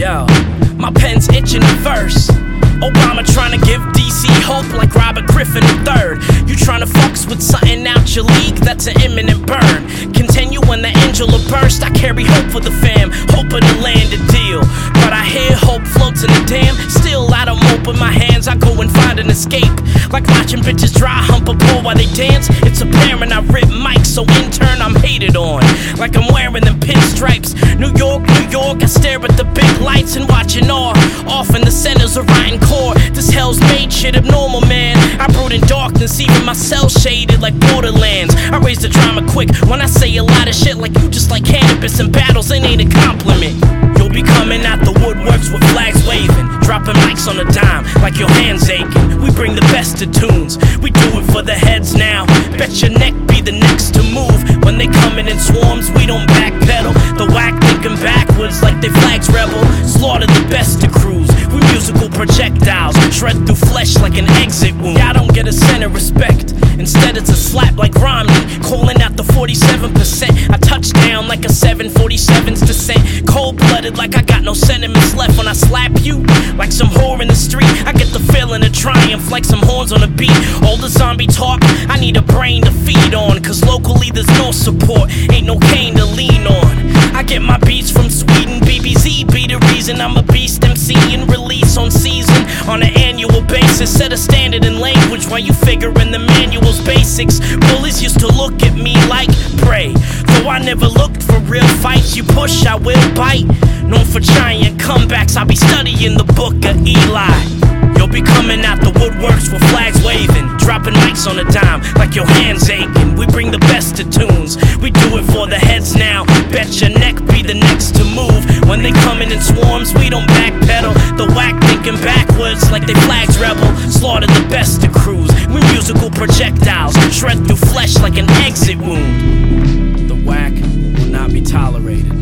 Yo, my pen's itching to verse. Obama trying to give DC hope like Robert Griffin III. You trying to focus with something out your league, that's an imminent burn. Continue when the angel will burst. I carry hope for the fam, hoping to land a deal. But I hear hope floats in the dam. Still I don't open my hands, I go and find an escape. Like watching bitches dry hump a pole while they dance. It's apparent I rip mics, so in turn I'm hated on. Like I'm wearing them pinstripes. New York, New York, I stare at the big lights and watch in awe. Off in the centers of rotten core. This hell's made shit abnormal, man. I brewed in darkness, even my cell shaded like Borderlands. I raise the drama quick when I say a lot of shit like you just like cannabis and battles, it ain't a compliment. You'll be coming out the woodworks with flags waving, dropping mics on a dime like your hands aching. We bring the best of tunes, we do it for the heads now. Bet your neck be the next to move. When they coming in swarms, we don't backpedal. The whack thinking backwards like they flags rebel. Slaughter the best of crews, we musical projectiles, shred through flesh like an exit wound. I don't get a cent of respect, instead it's a slap like Romney, calling out the 47%. I touch down like a 747's descent. Cold-blooded like I got no sentiments left. When I slap you like some whore in the street, I get the feeling of triumph like some horns on a beat. All the zombie talk, I need a brain to feed on, cause locally there's no support, ain't no cane to lean on. I get my beats from Sweden, BBZ be the reason I'm a beast MC and release on season on an annual basis. Set a standard in language while you figure in the manual's basics. Bullies used to look at me like prey, though I never looked for real fights. You push, I will bite. Known for giant comebacks, I'll be studying the book of Eli. You'll be coming out the woodworks with flags waving, dropping mics on a dime like your hands aching. We bring the best of tunes, we do it for the heads now. Bet your neck be the next to move. When they coming in swarms, we don't backpedal. The whack thinking backwards like they flags rebel. Slaughter the best of crews, we musical projectiles, shred through flesh like an exit wound. The whack will not be tolerated.